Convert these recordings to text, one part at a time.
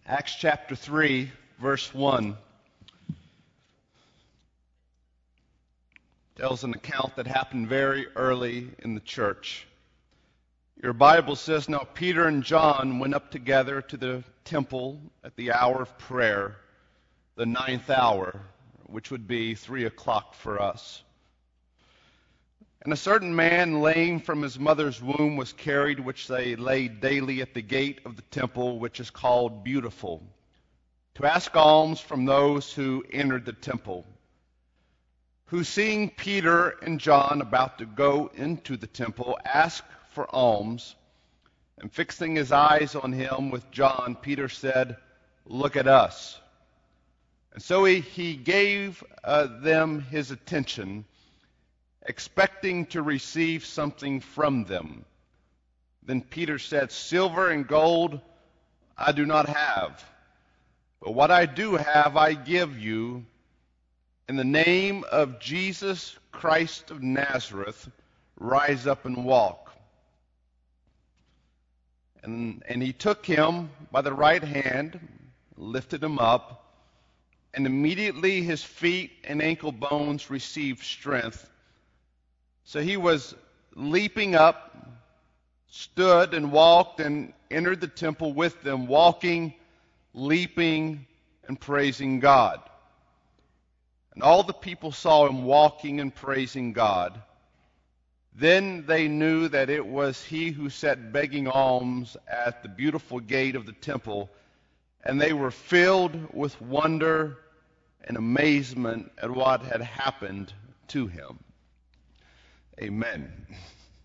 Acts chapter 3, verse 1 tells an account that happened very early in the church. Your Bible says, "Now Peter and John went up together to the temple at the hour of prayer, the 9th hour, which would be 3 o'clock for us. And a certain man, lame from his mother's womb, was carried, which they laid daily at the gate of the temple, which is called Beautiful, to ask alms from those who entered the temple. Who, seeing Peter and John about to go into the temple, asked for alms, and fixing his eyes on him with John, Peter said, 'Look at us.' And so he gave them his attention, expecting to receive something from them. Then Peter said, 'Silver and gold I do not have, but what I do have I give you. In the name of Jesus Christ of Nazareth, rise up and walk.' And he took him by the right hand, lifted him up, and immediately his feet and ankle bones received strength. So he was leaping up, stood and walked and entered the temple with them, walking, leaping, and praising God. And all the people saw him walking and praising God. Then they knew that it was he who sat begging alms at the beautiful gate of the temple, and they were filled with wonder and amazement at what had happened to him." Amen.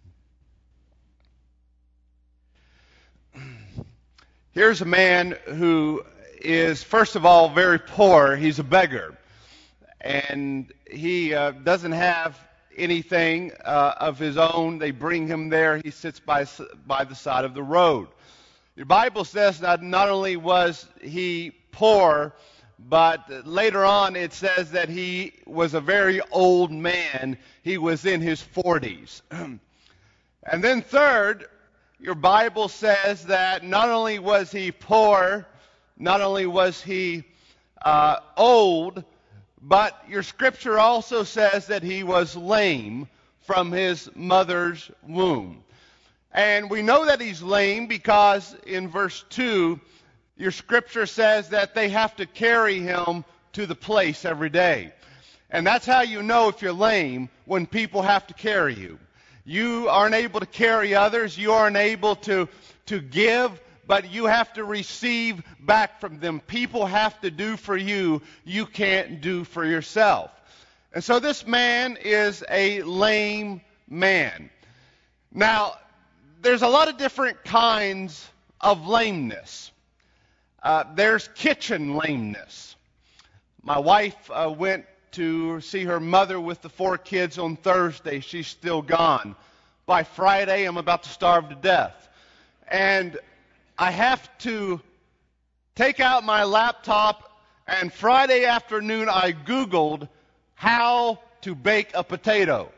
Here's a man who is, first of all, very poor. He's a beggar. And he doesn't have anything of his own. They bring him there. He sits by the side of the road. Your Bible says that not only was he poor, but later on it says that he was a very old man. He was in his 40s. And then third, your Bible says that not only was he poor, not only was he old, but your scripture also says that he was lame from his mother's womb. And we know that he's lame because in verse 2, your scripture says that they have to carry him to the place every day. And that's how you know if you're lame, when people have to carry you. You aren't able to carry others. You aren't able to give, but you have to receive back from them. People have to do for you, you can't do for yourself. And so this man is a lame man. Now, there's a lot of different kinds of lameness. There's kitchen lameness. My wife went to see her mother with the 4 kids on Thursday. She's still gone. By Friday, I'm about to starve to death. And I have to take out my laptop, and Friday afternoon I Googled how to bake a potato.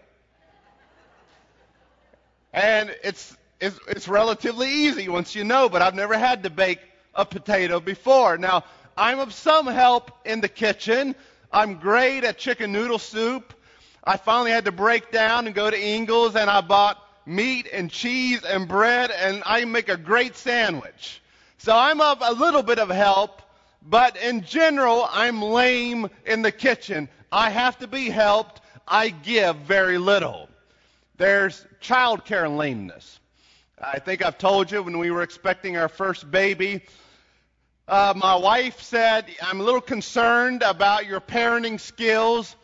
And it's relatively easy once you know, but I've never had to bake a potato before. Now, I'm of some help in the kitchen. I'm great at chicken noodle soup. I finally had to break down and go to Ingles, and I bought meat and cheese and bread, and I make a great sandwich. So I'm of a little bit of help, but in general, I'm lame in the kitchen. I have to be helped. I give very little. There's childcare lameness. I think I've told you when we were expecting our first baby, my wife said, "I'm a little concerned about your parenting skills.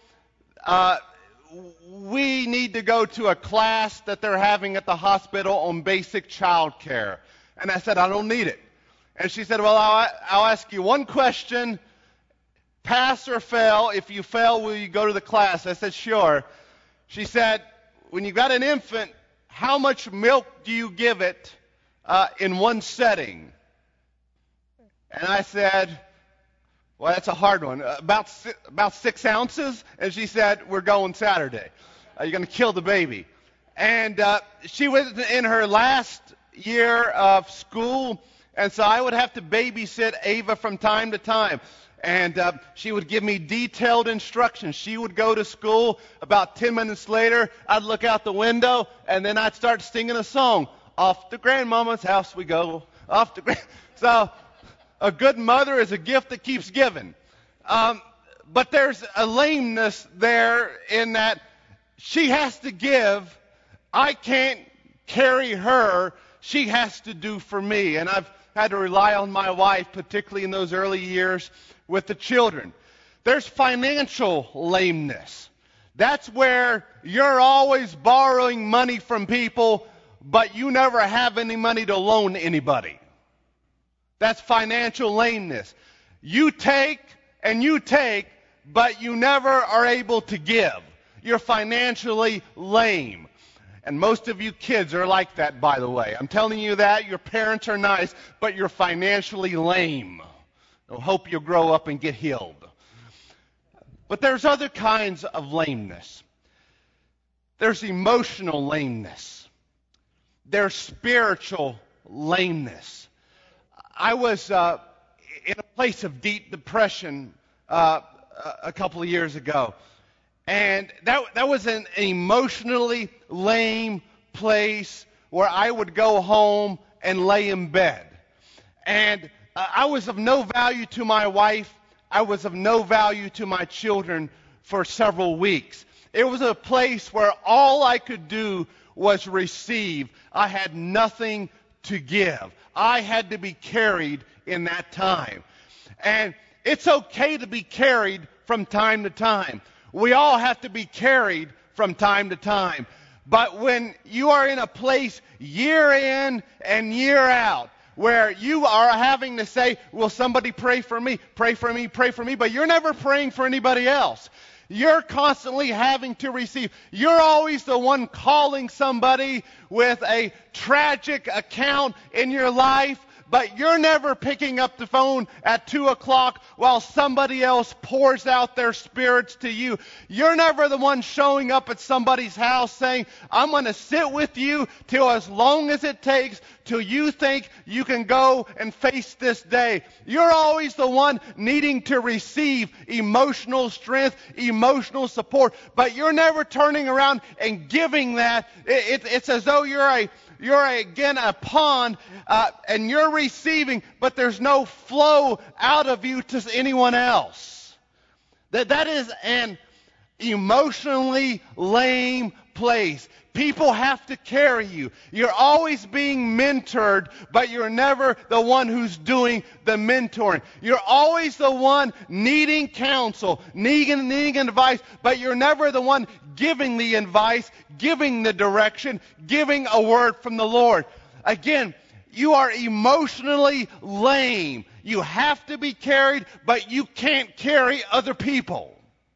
We need to go to a class that they're having at the hospital on basic child care." And I said, "I don't need it." And she said, "Well, I'll ask you one question. Pass or fail. If you fail, will you go to the class?" I said, "Sure." She said, "When you've got an infant, how much milk do you give it in one setting?" And I said, "Well, that's a hard one. About 6 ounces?" And she said, "We're going Saturday. You're going to kill the baby." And she was in her last year of school, And so I would have to babysit Ava from time to time. And she would give me detailed instructions. She would go to school. About 10 minutes later, I'd look out the window, and then I'd start singing a song. Off to grandmama's house we go. Off to So a good mother is a gift that keeps giving. But there's a lameness there in that she has to give. I can't carry her. She has to do for me. And I've had to rely on my wife, particularly in those early years with the children. There's financial lameness. That's where you're always borrowing money from people, but you never have any money to loan anybody. That's financial lameness. You take and you take, but you never are able to give. You're financially lame. And most of you kids are like that, by the way. I'm telling you that. Your parents are nice, but you're financially lame. I hope you'll grow up and get healed. But there's other kinds of lameness. There's emotional lameness. There's spiritual lameness. I was in a place of deep depression a couple of years ago. And that was an emotionally lame place where I would go home and lay in bed. And I was of no value to my wife. I was of no value to my children for several weeks. It was a place where all I could do was receive. I had nothing to give. I had to be carried in that time. And it's okay to be carried from time to time. We all have to be carried from time to time. But when you are in a place year in and year out, where you are having to say, will somebody pray for me, pray for me, pray for me, but you're never praying for anybody else. You're constantly having to receive. You're always the one calling somebody with a tragic account in your life, but you're never picking up the phone at 2 o'clock while somebody else pours out their spirits to you. You're never the one showing up at somebody's house saying, I'm going to sit with you till as long as it takes till you think you can go and face this day. You're always the one needing to receive emotional strength, emotional support, but you're never turning around and giving that. It's as though you're again a pond and you're receiving, but there's no flow out of you to anyone else. That is an emotionally lame place. People have to carry you. You're always being mentored, but you're never the one who's doing the mentoring. You're always the one needing counsel, needing advice, but you're never the one giving the advice, giving the direction, giving a word from the Lord. Again, you are emotionally lame. You have to be carried, but you can't carry other people.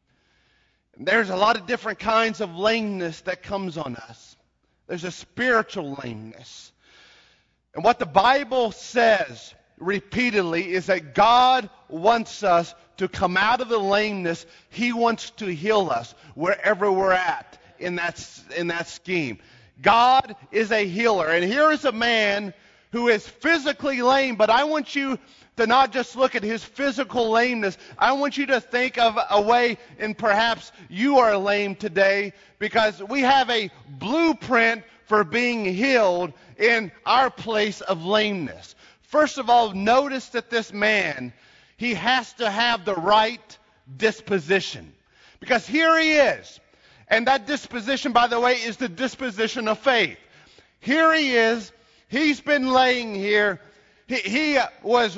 There's a lot of different kinds of lameness that comes on us. There's a spiritual lameness. And what the Bible says repeatedly is that God wants us to come out of the lameness. He wants to heal us wherever we're at in that scheme. God is a healer. And here is a man who is physically lame, but I want you to not just look at his physical lameness. I want you to think of a way, and perhaps you are lame today, because we have a blueprint for being healed in our place of lameness. First of all, notice that this man, he has to have the right disposition. Because here he is. And that disposition, by the way, is the disposition of faith. Here he is. He's been laying here. He was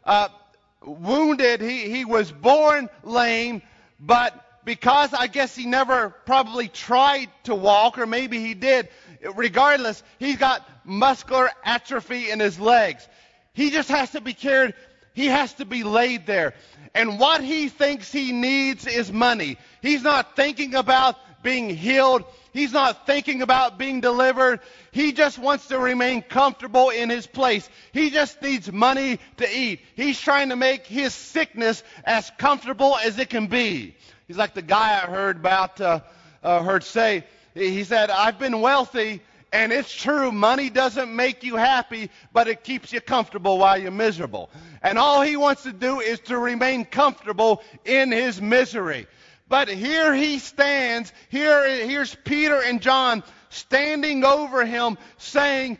wounded. He was born lame, but because I guess he never probably tried to walk, or maybe he did, regardless, he's got muscular atrophy in his legs. He just has to be carried. He has to be laid there. And what he thinks he needs is money. He's not thinking about being healed. He's not thinking about being delivered. He just wants to remain comfortable in his place. He just needs money to eat. He's trying to make his sickness as comfortable as it can be. He's like the guy I heard say, he said, I've been wealthy And it's true, money doesn't make you happy, but it keeps you comfortable while you're miserable. And all he wants to do is to remain comfortable in his misery. But here he stands, here's Peter and John standing over him saying,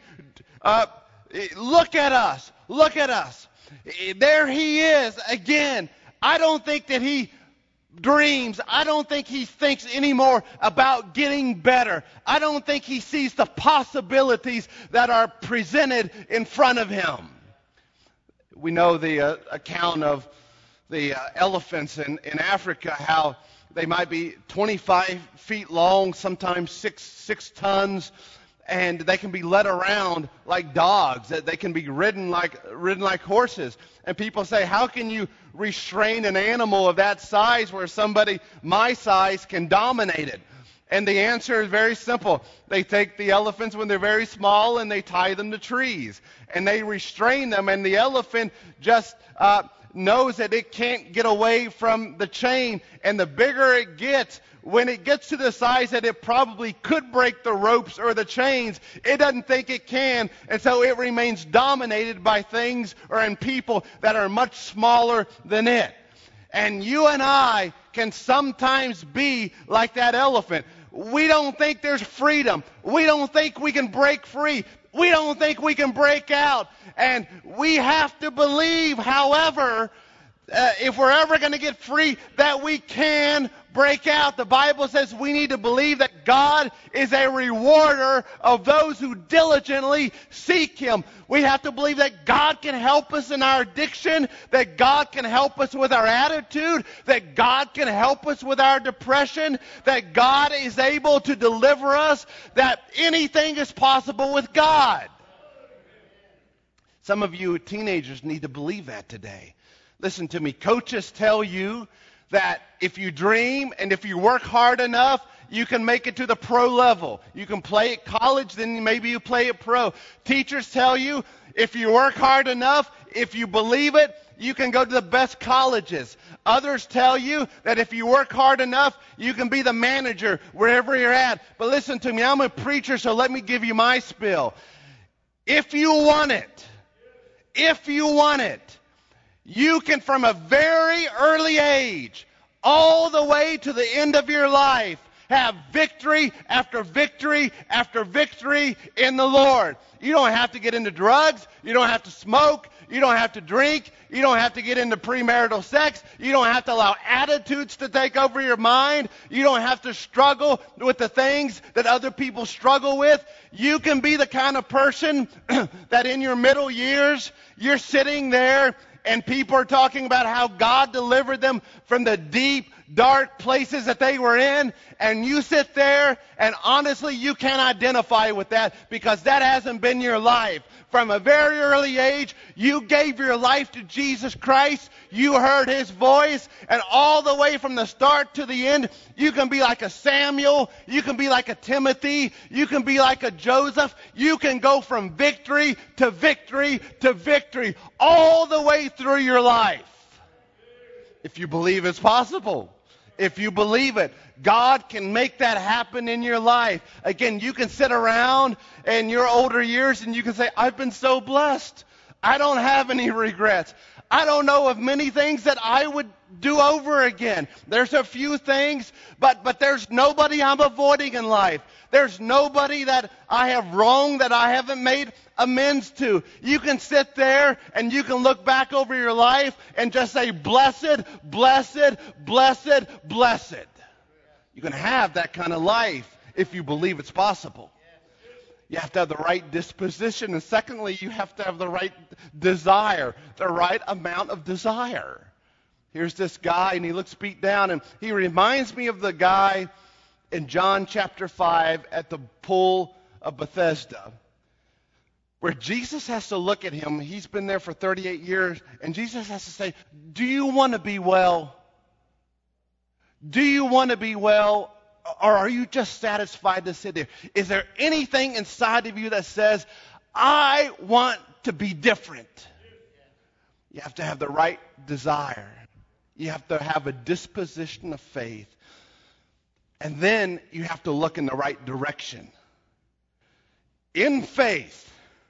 look at us, look at us. There he is again. I don't think that he dreams. I don't think he thinks anymore about getting better. I don't think he sees the possibilities that are presented in front of him. We know the account of the elephants in Africa, how they might be 25 feet long, sometimes six tons, and they can be led around like dogs. They can be ridden like horses. And people say, how can you restrain an animal of that size where somebody my size can dominate it? And the answer is very simple. They take the elephants when they're very small and they tie them to trees. And they restrain them, and the elephant just knows that it can't get away from the chain. And the bigger it gets, when it gets to the size that it probably could break the ropes or the chains, it doesn't think it can. And so it remains dominated by things and people that are much smaller than it. And you and I can sometimes be like that elephant. We don't think there's freedom. We don't think we can break free. We don't think we can break out. And we have to believe, however, if we're ever going to get free, that we can break out. The Bible says we need to believe that God is a rewarder of those who diligently seek Him. We have to believe that God can help us in our addiction, that God can help us with our attitude, that God can help us with our depression, that God is able to deliver us, that anything is possible with God. Some of you teenagers need to believe that today. Listen to me. Coaches tell you that if you dream and if you work hard enough, you can make it to the pro level. You can play at college, then maybe you play at pro. Teachers tell you if you work hard enough, if you believe it, you can go to the best colleges. Others tell you that if you work hard enough, you can be the manager wherever you're at. But listen to me, I'm a preacher, so let me give you my spiel. If you want it, you can, from a very early age, all the way to the end of your life, have victory after victory after victory in the Lord. You don't have to get into drugs. You don't have to smoke. You don't have to drink. You don't have to get into premarital sex. You don't have to allow attitudes to take over your mind. You don't have to struggle with the things that other people struggle with. You can be the kind of person that in your middle years, you're sitting there and people are talking about how God delivered them from the deep, dark places that they were in. And you sit there and honestly, you can't identify with that because that hasn't been your life. From a very early age, you gave your life to Jesus Christ. You heard His voice. And all the way from the start to the end, you can be like a Samuel. You can be like a Timothy. You can be like a Joseph. You can go from victory to victory to victory all the way through your life. If you believe it's possible. If you believe it, God can make that happen in your life. Again, you can sit around in your older years and you can say, I've been so blessed. I don't have any regrets. I don't know of many things that I would do over again. There's a few things, but there's nobody I'm avoiding in life. There's nobody that I have wronged that I haven't made amends to. You can sit there and you can look back over your life and just say, blessed, blessed, blessed, blessed. You can have that kind of life if you believe it's possible. You have to have the right disposition. And secondly, you have to have the right desire, the right amount of desire. Here's this guy, and he looks beat down, and he reminds me of the guy in John chapter 5 at the pool of Bethesda, where Jesus has to look at him. He's been there for 38 years, and Jesus has to say, do you want to be well? Do you want to be well? Or are you just satisfied to sit there? Is there anything inside of you that says, I want to be different? You have to have the right desire. You have to have a disposition of faith. And then you have to look in the right direction. in faith,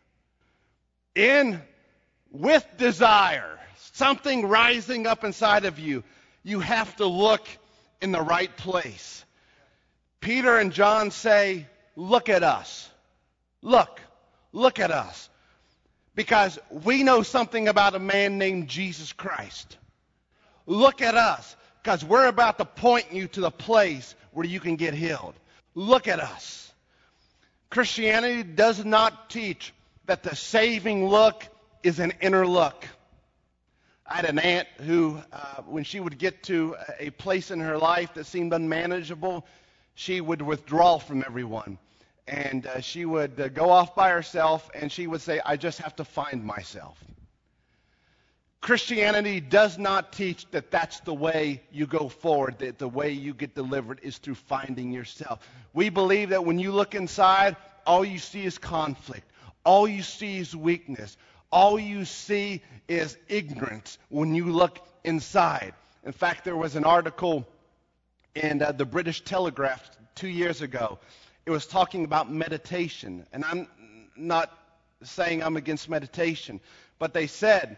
with desire, something rising up inside of you, you have to look in the right place. Peter and John say, look at us. Look at us. Because we know something about a man named Jesus Christ. Look at us, because we're about to point you to the place where you can get healed. Look at us. Christianity does not teach that the saving look is an inner look. I had an aunt who, when she would get to a place in her life that seemed unmanageable, she would withdraw from everyone. And she would go off by herself, and she would say, I just have to find myself. Christianity does not teach that that's the way you go forward, that the way you get delivered is through finding yourself. We believe that when you look inside, all you see is conflict. All you see is weakness. All you see is ignorance when you look inside. In fact, there was an article in the British Telegraph 2 years ago. It was talking about meditation. And I'm not saying I'm against meditation, but they said,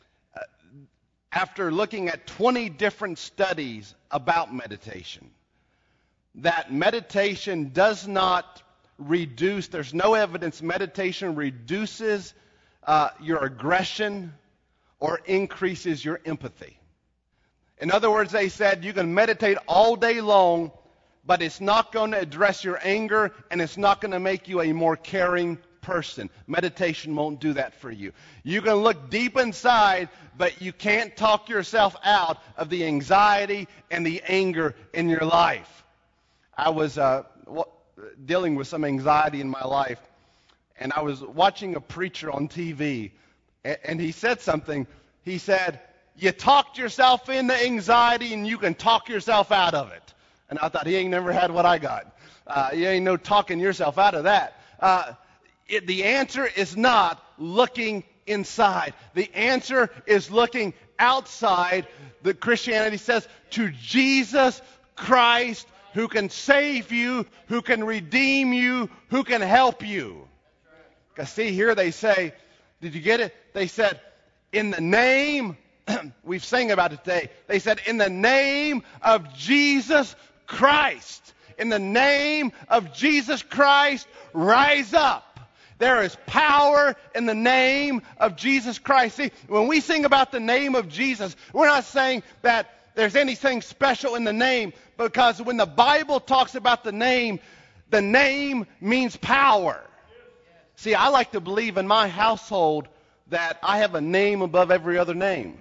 after looking at 20 different studies about meditation, that meditation does not reduce, there's no evidence meditation reduces your aggression or increases your empathy. In other words, they said you can meditate all day long, but it's not going to address your anger, and it's not going to make you a more caring person. Meditation won't do that for you. You can look deep inside, but you can't talk yourself out of the anxiety and the anger in your life. I was dealing with some anxiety in my life, and I was watching a preacher on TV, and he said something. He said, you talked yourself into anxiety, and you can talk yourself out of it. And I thought, he ain't never had what I got. You ain't no talking yourself out of that. The answer is not looking inside. The answer is looking outside. The Christianity says to Jesus Christ, who can save you, who can redeem you, who can help you. Because see, here they say, did you get it? They said, in the name, we've sang about it today. They said, in the name of Jesus Christ. In the name of Jesus Christ, rise up. There is power in the name of Jesus Christ. See, when we sing about the name of Jesus, we're not saying that there's anything special in the name, because when the Bible talks about the name means power. See, I like to believe in my household that I have a name above every other name.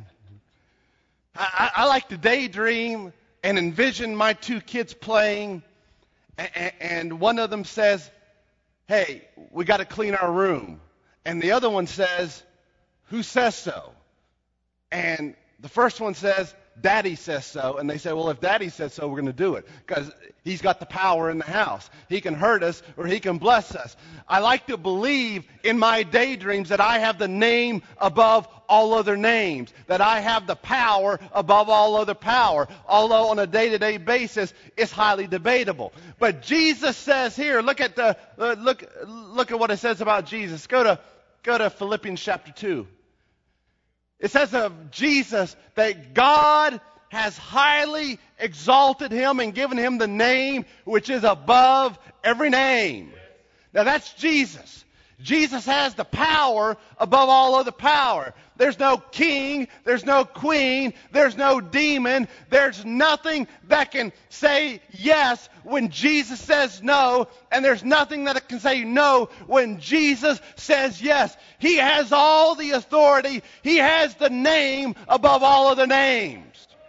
I like to daydream and envision my two kids playing, and one of them says, hey, we got to clean our room. And the other one says, who says so? And the first one says, Daddy says so. And they say, well, if Daddy says so, we're going to do it, because he's got the power in the house. He can hurt us or he can bless us. I like to believe in my daydreams that I have the name above all other names, that I have the power above all other power, although on a day-to-day basis it's highly debatable. But Jesus says here, look at what it says about Jesus. Go to Philippians chapter 2. It says of Jesus that God has highly exalted him and given him the name which is above every name. Now that's Jesus. Jesus has the power above all other power. There's no king, there's no queen, there's no demon, there's nothing that can say yes when Jesus says no, and there's nothing that can say no when Jesus says yes. He has all the authority. He has the name above all other names.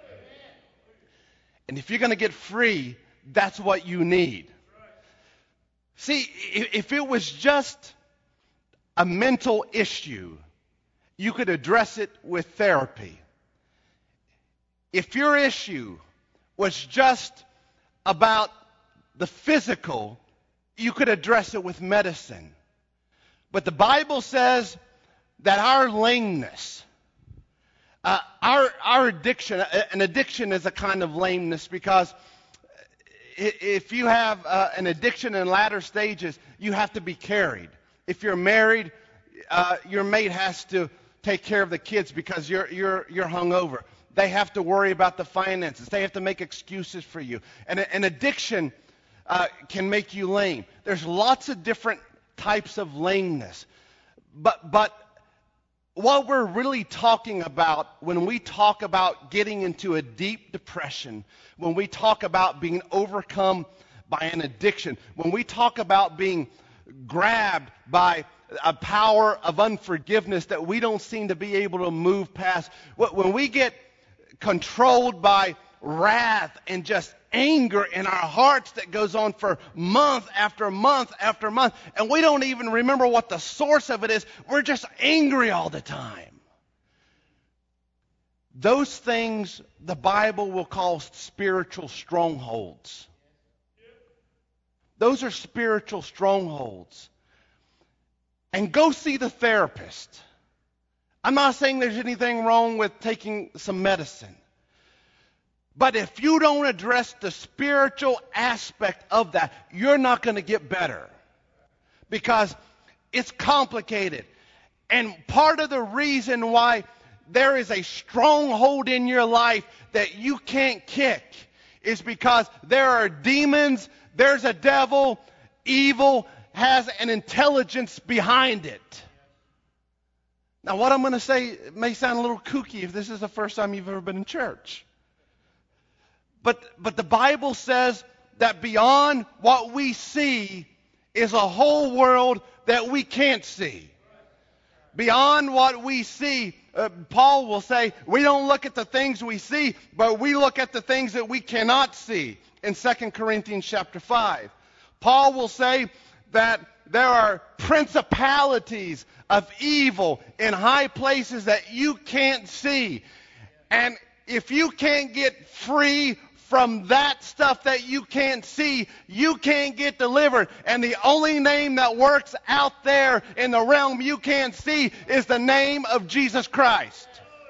And if you're going to get free, that's what you need. See, if it was just a mental issue, you could address it with therapy. If your issue was just about the physical, you could address it with medicine. But the Bible says that our lameness, our addiction, an addiction is a kind of lameness, because If you have an addiction in latter stages, you have to be carried. If you're married, your mate has to take care of the kids because you're hungover. They have to worry about the finances. They have to make excuses for you. And an addiction can make you lame. There's lots of different types of lameness. But what we're really talking about when we talk about getting into a deep depression, when we talk about being overcome by an addiction, when we talk about being grabbed by a power of unforgiveness that we don't seem to be able to move past, when we get controlled by wrath and just anger in our hearts that goes on for month after month after month, and we don't even remember what the source of it is. We're just angry all the time. Those things the Bible will call spiritual strongholds. Those are spiritual strongholds. And go see the therapist. I'm not saying there's anything wrong with taking some medicine. But if you don't address the spiritual aspect of that, you're not going to get better. Because it's complicated. And part of the reason why there is a stronghold in your life that you can't kick is because there are demons, there's a devil, evil has an intelligence behind it. Now, what I'm going to say may sound a little kooky if this is the first time you've ever been in church. But the Bible says that beyond what we see is a whole world that we can't see. Beyond what we see, Paul will say, we don't look at the things we see, but we look at the things that we cannot see in 2 Corinthians chapter 5. Paul will say that there are principalities of evil in high places that you can't see. And if you can't get free from that stuff that you can't see, you can't get delivered. And the only name that works out there in the realm you can't see is the name of Jesus Christ.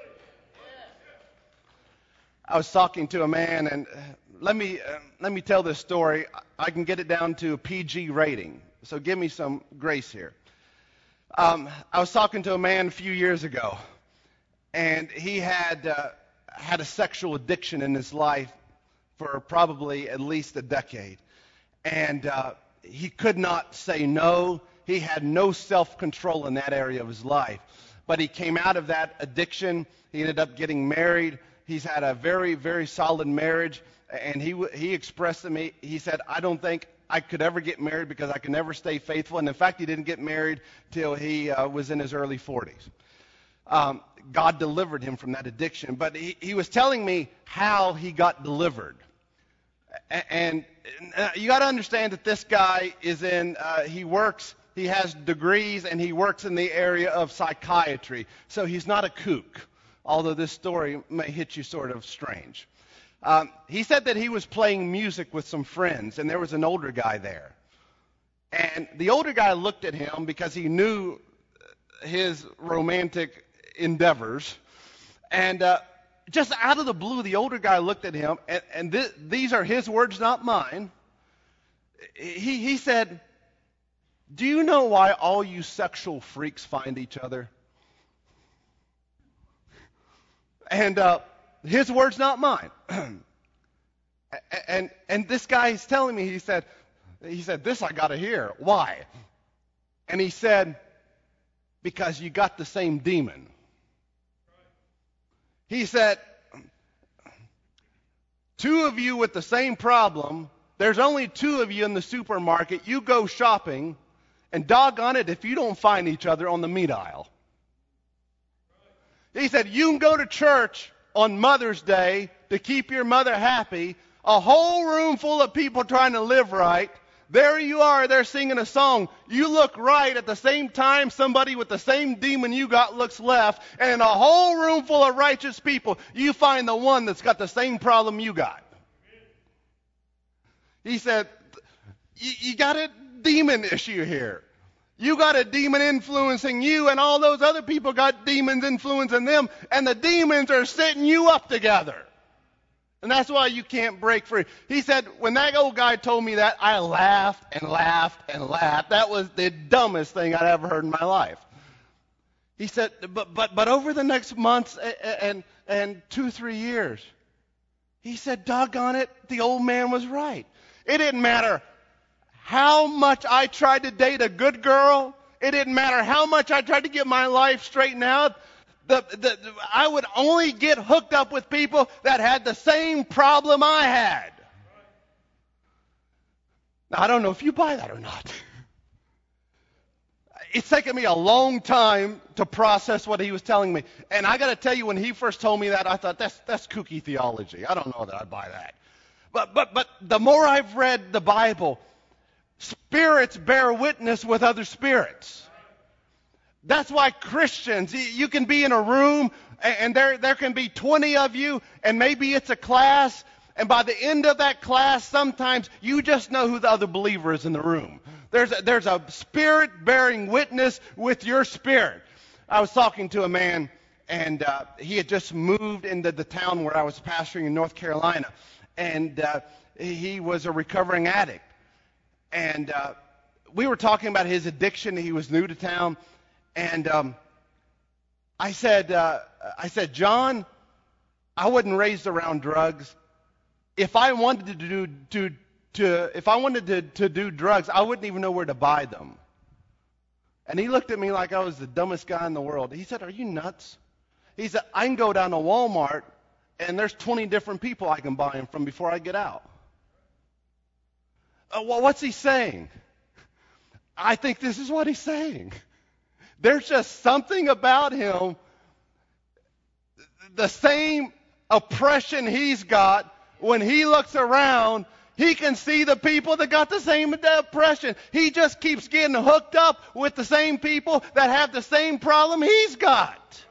I was talking to a man, and let me tell this story. I can get it down to a PG rating, so give me some grace here. I was talking to a man a few years ago, and he had a sexual addiction in his life for probably at least a decade. And he could not say no. He had no self-control in that area of his life. But he came out of that addiction. He ended up getting married. He's had a very, very solid marriage. And he expressed to me, he said, I don't think I could ever get married because I could never stay faithful. And in fact, he didn't get married till he was in his early 40s. God delivered him from that addiction. But he was telling me how he got delivered. And you got to understand that this guy is he has degrees, and he works in the area of psychiatry. So he's not a kook, although this story may hit you sort of strange. He said that he was playing music with some friends, and there was an older guy there. And the older guy looked at him because he knew his romantic endeavors. And just out of the blue, the older guy looked at him, and these are his words, not mine. He said, do you know why all you sexual freaks find each other? And his words, not mine. And this guy is telling me, he said, this I got to hear. Why? And he said, because you got the same demon. He said, two of you with the same problem, there's only two of you in the supermarket, you go shopping, and doggone it if you don't find each other on the meat aisle. He said, you can go to church on Mother's Day to keep your mother happy, a whole room full of people trying to live right. There you are, they're singing a song. You look right at the same time somebody with the same demon you got looks left, and in a whole room full of righteous people, you find the one that's got the same problem you got. He said, you got a demon issue here. You got a demon influencing you, and all those other people got demons influencing them, and the demons are setting you up together. And that's why you can't break free. He said, when that old guy told me that, I laughed and laughed and laughed. That was the dumbest thing I'd ever heard in my life. He said, but over the next months and 2-3 years, he said, doggone it, the old man was right. It didn't matter how much I tried to date a good girl. It didn't matter how much I tried to get my life straightened out. I would only get hooked up with people that had the same problem I had. Now, I don't know if you buy that or not. It's taken me a long time to process what he was telling me. And I got to tell you, when he first told me that, I thought, that's kooky theology. I don't know that I'd buy that. But the more I've read the Bible, spirits bear witness with other spirits. That's why Christians, you can be in a room and there can be 20 of you, and maybe it's a class, and by the end of that class, sometimes you just know who the other believer is in the room. There's a spirit bearing witness with your spirit. I was talking to a man, and he had just moved into the town where I was pastoring in North Carolina, and he was a recovering addict. And we were talking about his addiction. He was new to town. And I said, John, I wasn't raised around drugs. If I wanted to do drugs, I wouldn't even know where to buy them. And he looked at me like I was the dumbest guy in the world. He said, are you nuts? He said, I can go down to Walmart, and there's 20 different people I can buy them from before I get out. Well, what's he saying? I think this is what he's saying. There's just something about him, the same oppression he's got, when he looks around, he can see the people that got the same oppression. He just keeps getting hooked up with the same people that have the same problem he's got.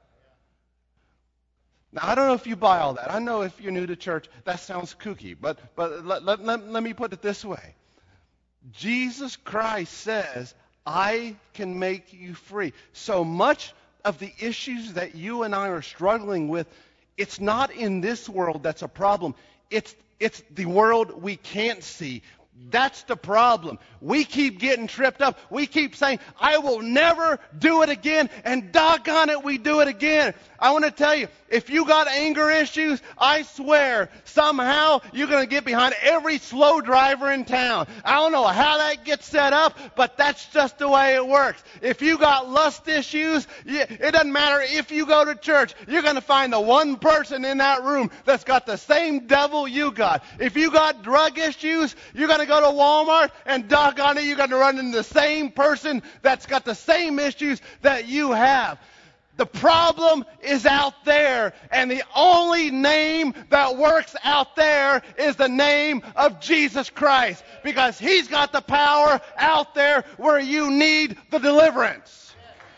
Now, I don't know if you buy all that. I know if you're new to church, that sounds kooky. But let me put it this way. Jesus Christ says, I can make you free. So much of the issues that you and I are struggling with, it's not in this world that's a problem. It's the world we can't see. That's the problem. We keep getting tripped up. We keep saying, I will never do it again. And doggone it, we do it again. I want to tell you, if you got anger issues, I swear, somehow you're going to get behind every slow driver in town. I don't know how that gets set up, but that's just the way it works. If you got lust issues, it doesn't matter if you go to church. You're going to find the one person in that room that's got the same devil you got. If you got drug issues, you're going to go to Walmart, and doggone it, you're going to run into the same person that's got the same issues that you have. The problem is out there, and the only name that works out there is the name of Jesus Christ, because He's got the power out there where you need the deliverance.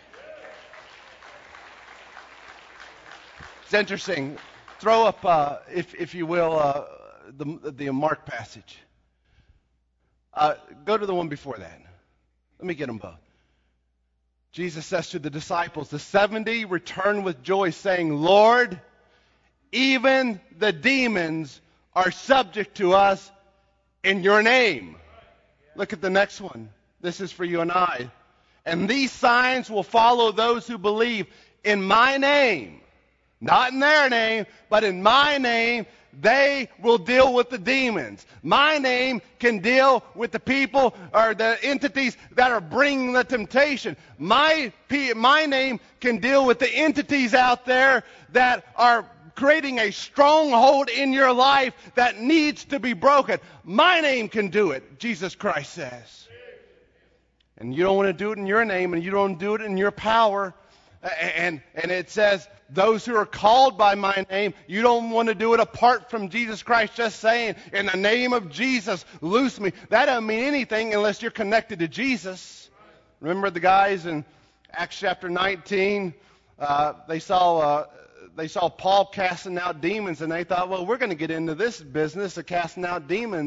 It's interesting. Throw up, if you will, the Mark passage. Go to the one before that. Let me get them both. Jesus says to the disciples, the 70 returned with joy, saying, Lord, even the demons are subject to us in your name. Look at the next one. This is for you and I. And these signs will follow those who believe in my name. Not in their name, but in my name. They will deal with the demons. My name can deal with the people or the entities that are bringing the temptation. My name can deal with the entities out there that are creating a stronghold in your life that needs to be broken. My name can do it, Jesus Christ says. And you don't want to do it in your name, and you don't do it in your power. And it says, those who are called by my name, you don't want to do it apart from Jesus Christ, just saying, in the name of Jesus, loose me. That doesn't mean anything unless you're connected to Jesus. Remember the guys in Acts chapter 19? They saw Paul casting out demons, and they thought, well, we're going to get into this business of casting out demons.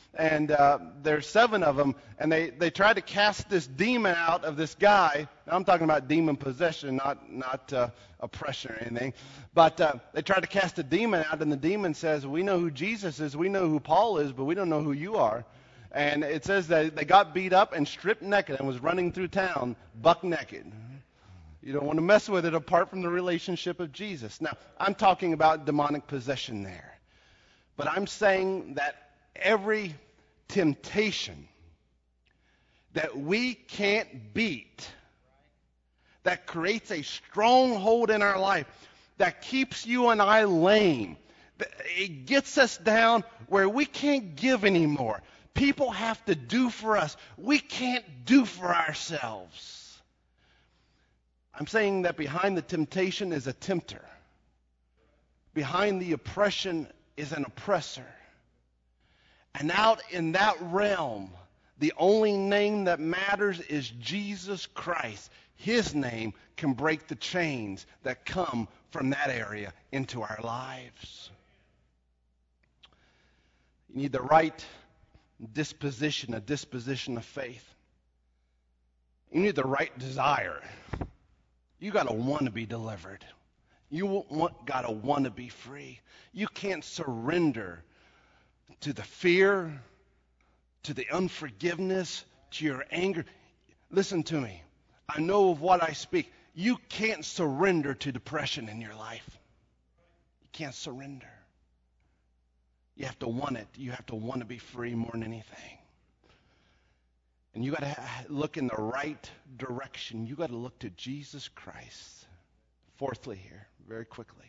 And there's 7 of them, and they tried to cast this demon out of this guy. Now, I'm talking about demon possession, not oppression or anything. But they tried to cast a demon out, and the demon says, we know who Jesus is, we know who Paul is, but we don't know who you are. And it says that they got beat up and stripped naked and was running through town buck naked. You don't want to mess with it apart from the relationship of Jesus. Now, I'm talking about demonic possession there. But I'm saying that every temptation that we can't beat, that creates a stronghold in our life, that keeps you and I lame, it gets us down where we can't give anymore. People have to do for us. We can't do for ourselves. I'm saying that behind the temptation is a tempter. Behind the oppression is an oppressor. And out in that realm, the only name that matters is Jesus Christ. His name can break the chains that come from that area into our lives. You need the right disposition, a disposition of faith. You need the right desire. You got to want to be delivered. You got to want to be free. You can't surrender to the fear, to the unforgiveness, to your anger. Listen to me. I know of what I speak. You can't surrender to depression in your life. You can't surrender. You have to want it. You have to want to be free more than anything. And you got to look in the right direction. You got to look to Jesus Christ. Fourthly here, very quickly.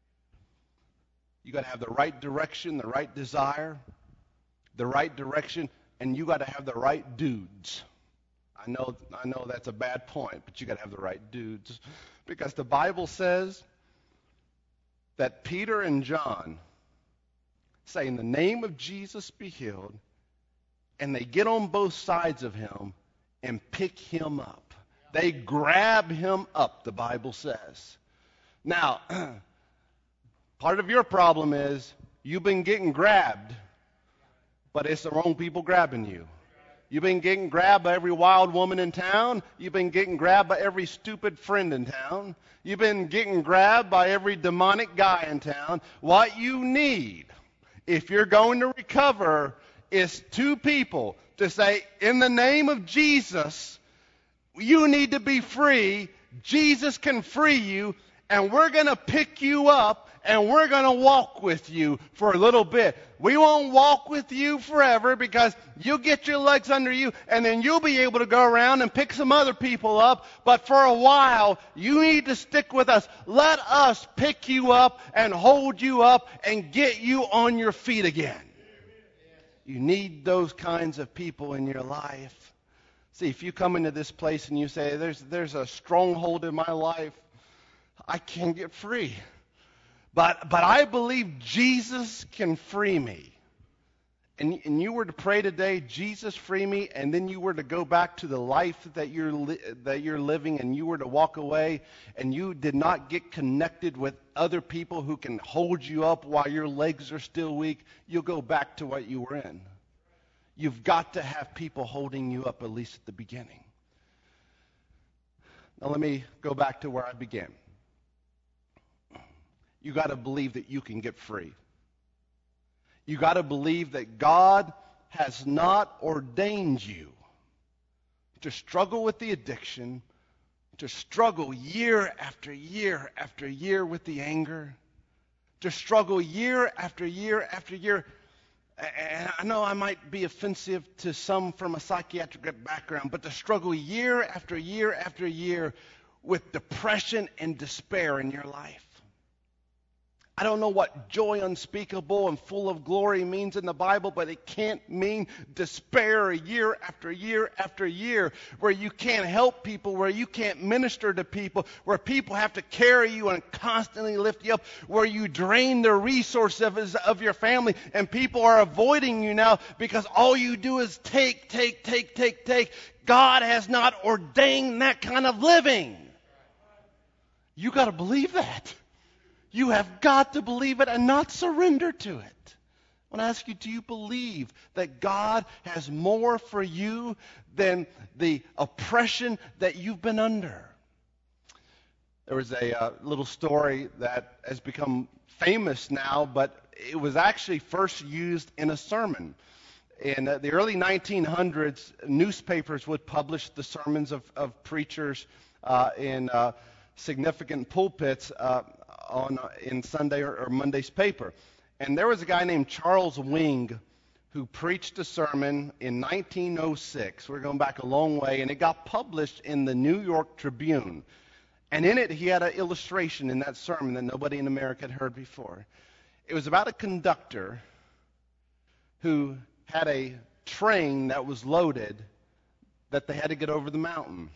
You got to have the right direction, the right desire, the right direction, and you got to have the right dudes. I know that's a bad point, but you got to have the right dudes. Because the Bible says that Peter and John say, in the name of Jesus be healed, and they get on both sides of him and pick him up. They grab him up, the Bible says. Now, part of your problem is you've been getting grabbed, but it's the wrong people grabbing you. You've been getting grabbed by every wild woman in town. You've been getting grabbed by every stupid friend in town. You've been getting grabbed by every demonic guy in town. What you need, if you're going to recover, is 2 people to say, in the name of Jesus, you need to be free. Jesus can free you, and we're going to pick you up, and we're going to walk with you for a little bit. We won't walk with you forever because you'll get your legs under you, and then you'll be able to go around and pick some other people up. But for a while, you need to stick with us. Let us pick you up and hold you up and get you on your feet again. You need those kinds of people in your life. See, if you come into this place and you say, there's a stronghold in my life, I can't get free. But I believe Jesus can free me. And you were to pray today, Jesus free me, and then you were to go back to the life that you're living, and you were to walk away, and you did not get connected with other people who can hold you up while your legs are still weak, you'll go back to what you were in. You've got to have people holding you up, at least at the beginning. Now let me go back to where I began. You got to believe that you can get free. You got to believe that God has not ordained you to struggle with the addiction, to struggle year after year after year with the anger, to struggle year after year after year. And I know I might be offensive to some from a psychiatric background, but to struggle year after year after year with depression and despair in your life. I don't know what joy unspeakable and full of glory means in the Bible, but it can't mean despair year after year after year, where you can't help people, where you can't minister to people, where people have to carry you and constantly lift you up, where you drain the resources of your family, and people are avoiding you now because all you do is take. God has not ordained that kind of living. You got to believe that. You have got to believe it and not surrender to it. I want to ask you, do you believe that God has more for you than the oppression that you've been under? There was a little story that has become famous now, but it was actually first used in a sermon. In the early 1900s, newspapers would publish the sermons of preachers in significant pulpits in Sunday or Monday's paper. And there was a guy named Charles Wing who preached a sermon in 1906. We're going back a long way, and it got published in the New York Tribune. And in it, he had an illustration in that sermon that nobody in America had heard before. It was about a conductor who had a train that was loaded that they had to get over the mountain.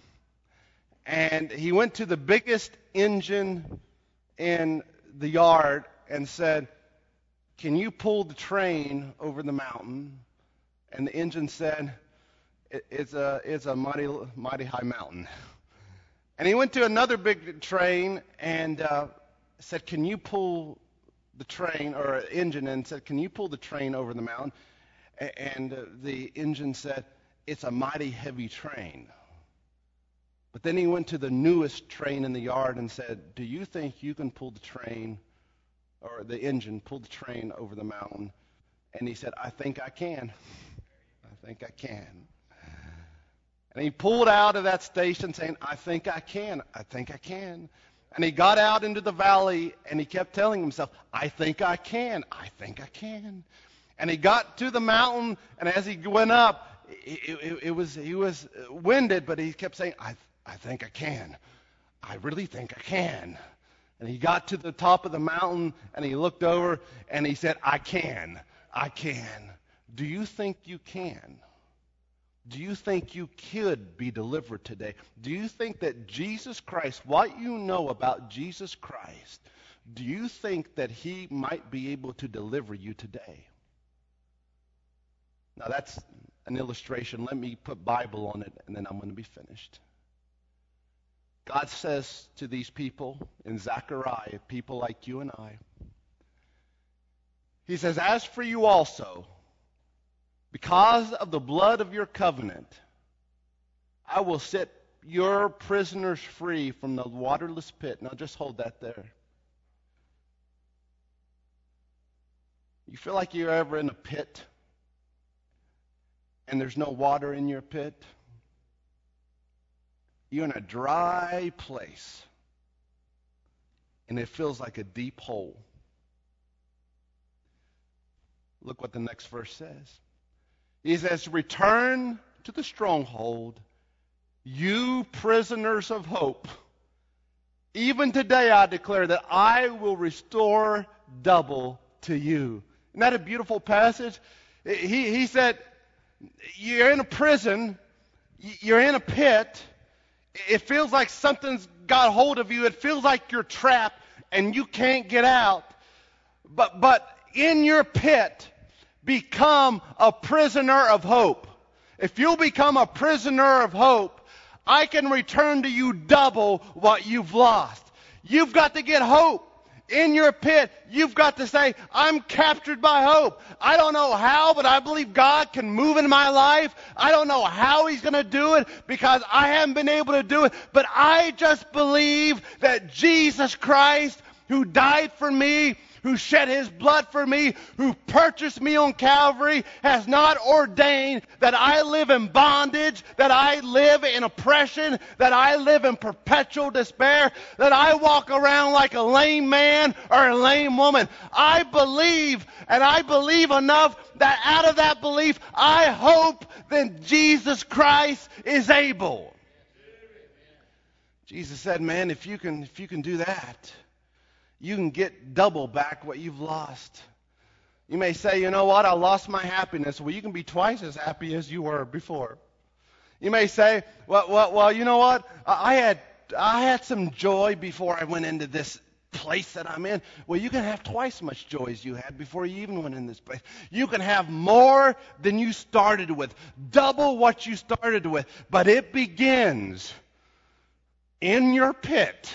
And he went to the biggest engine in the yard and said, "Can you pull the train over the mountain?" And the engine said, it's a mighty high mountain. And he went to another big train and said, "Can you pull the train," or engine, and said, "Can you pull the train over the mountain?" And the engine said, "It's a mighty heavy train." But then he went to the newest train in the yard and said, "Do you think you can pull the train," or the engine, "pull the train over the mountain?" And he said, "I think I can. I think I can." And he pulled out of that station saying, "I think I can. I think I can." And he got out into the valley and he kept telling himself, "I think I can. I think I can." And he got to the mountain, and as he went up, he was winded, but he kept saying, I think I can. I really think I can." And he got to the top of the mountain, and he looked over, and he said, "I can. I can." Do you think you can? Do you think you could be delivered today? Do you think that Jesus Christ, what you know about Jesus Christ, do you think that he might be able to deliver you today? Now that's an illustration. Let me put Bible on it, and then I'm going to be finished. God says to these people in Zechariah, people like you and I, he says, "As for you also, because of the blood of your covenant, I will set your prisoners free from the waterless pit." Now just hold that there. You feel like you're ever in a pit and there's no water in your pit? You're in a dry place, and it feels like a deep hole. Look what the next verse says. He says, "Return to the stronghold, you prisoners of hope. Even today I declare that I will restore double to you." Isn't that a beautiful passage? He said, you're in a prison, you're in a pit, it feels like something's got hold of you, it feels like you're trapped and you can't get out. But in your pit, become a prisoner of hope. If you'll become a prisoner of hope, I can return to you double what you've lost. You've got to get hope. In your pit, you've got to say, "I'm captured by hope. I don't know how, but I believe God can move in my life. I don't know how he's going to do it because I haven't been able to do it, but I just believe that Jesus Christ, who died for me, who shed his blood for me, who purchased me on Calvary, has not ordained that I live in bondage, that I live in oppression, that I live in perpetual despair, that I walk around like a lame man or a lame woman. I believe, and I believe enough that out of that belief, I hope that Jesus Christ is able." Jesus said, man, if you can do that, you can get double back what you've lost. You may say, "You know what, I lost my happiness." Well, you can be twice as happy as you were before. You may say, well, you know what, I had some joy before I went into this place that I'm in. Well, you can have twice as much joy as you had before you even went in this place. You can have more than you started with, double what you started with, but it begins in your pit.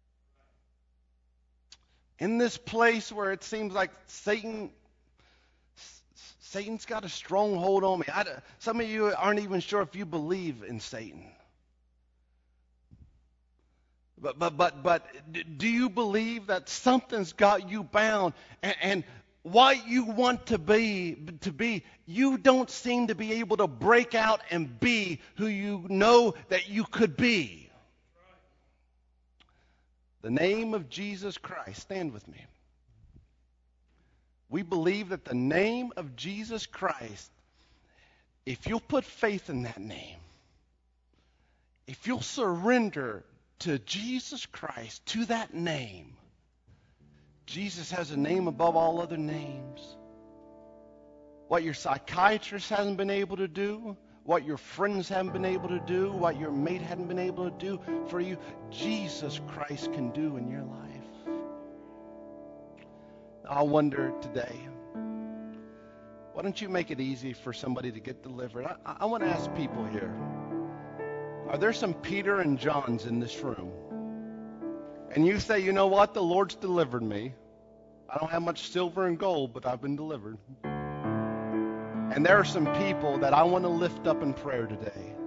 In this place where it seems like Satan Satan's got a stronghold on me. Some of you aren't even sure if you believe in Satan. But do you believe that something's got you bound, and what you want to be, you don't seem to be able to break out and be who you know that you could be? The name of Jesus Christ. Stand with me. We believe that the name of Jesus Christ, if you'll put faith in that name, if you'll surrender to Jesus Christ, to that name, Jesus has a name above all other names. What your psychiatrist hasn't been able to do, what your friends haven't been able to do, what your mate hadn't been able to do for you, Jesus Christ can do in your life. I wonder today, why don't you make it easy for somebody to get delivered? I want to ask people here, are there some Peter and Johns in this room? And you say, you know what, the Lord's delivered me. I don't have much silver and gold, but I've been delivered. And there are some people that I want to lift up in prayer today.